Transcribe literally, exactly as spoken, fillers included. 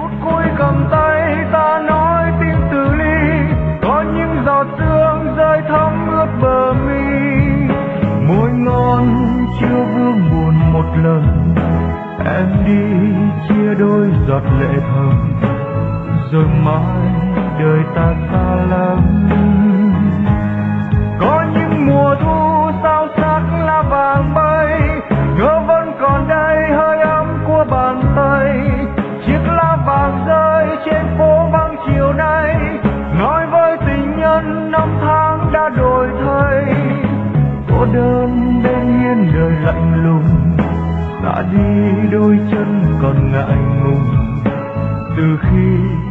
phút cuối cầm tay ta nói tiếng từ ly, có những giọt sương rơi thấm ướt bờ mi. Môi ngon chưa vương buồn một lần, em đi chia đôi giọt lệ thầm, rồi mai đời ta xa lắm. Có những mùa thu sao sắc lá vàng bay, ngỡ vẫn còn đây hơi ấm của bàn tay. Chiếc lá vàng rơi trên phố vắng chiều nay, nói với tình nhân năm tháng đã đổi thay. Cô đơn bên hiên đời lạnh lùng, đã đi đôi chân còn ngại ngùng. Từ khi